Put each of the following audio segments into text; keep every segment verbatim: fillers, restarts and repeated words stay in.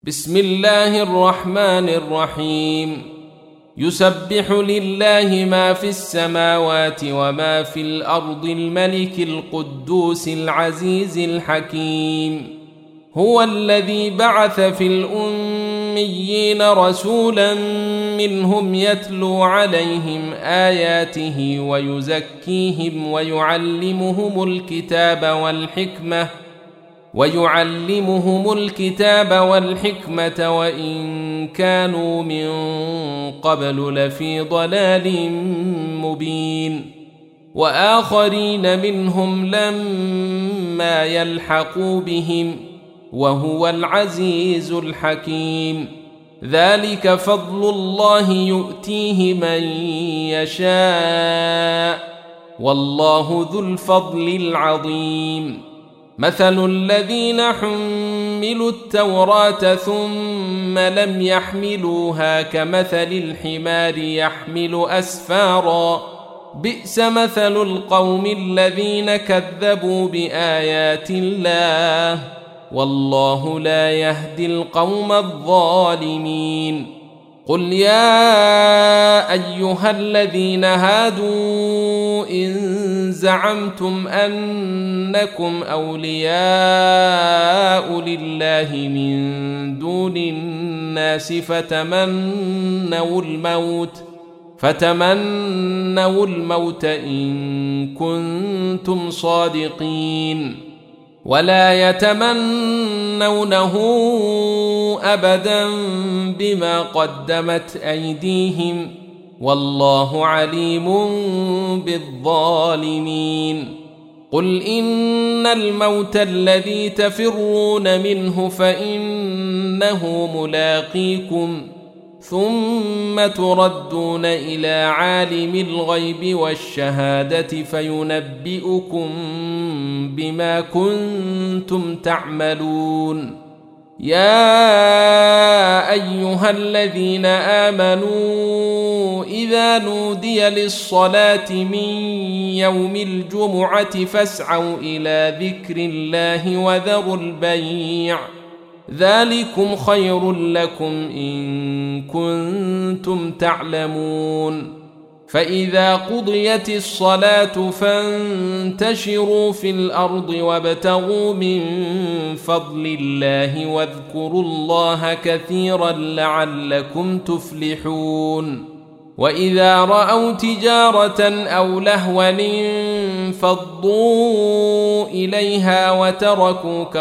بسم الله الرحمن الرحيم يسبح لله ما في السماوات وما في الأرض الملك القدوس العزيز الحكيم هو الذي بعث في الأميين رسولا منهم يتلو عليهم آياته ويزكيهم ويعلمهم الكتاب والحكمة ويعلمهم الكتاب والحكمة وإن كانوا من قبل لفي ضلال مبين وآخرين منهم لما يلحقوا بهم وهو العزيز الحكيم ذلك فضل الله يؤتيه من يشاء والله ذو الفضل العظيم مثل الذين حملوا التوراة ثم لم يحملوها كمثل الحمار يحمل أسفارا بئس مثل القوم الذين كذبوا بآيات الله والله لا يهدي القوم الظالمين قل يا أيها الذين هادوا إن زعمتم أنكم أولياء لله من دون الناس فتمنوا الموت فتمنوا الموت إن كنتم صادقين ولا يتمنونه أبدا بما قدمت أيديهم والله عليم بالظالمين قل إن الموت الذي تفرون منه فإنه ملاقيكم ثم تردون إلى عالم الغيب والشهادة فينبئكم بما كنتم تعملون يا أيها الذين آمنوا إذا نودي للصلاة من يوم الجمعة فاسعوا إلى ذكر الله وذروا البيع ذلكم خير لكم إن كنتم تعلمون فإذا قضيت الصلاة فانتشروا في الأرض وابتغوا من فضل الله واذكروا الله كثيرا لعلكم تفلحون وإذا رأوا تجارة أو لهوا انفضوا إليها وتركوك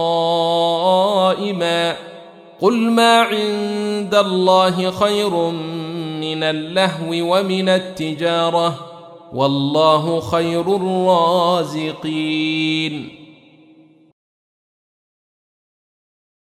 قائما قل ما عند الله خير من اللهو ومن التجارة والله خير الرازقين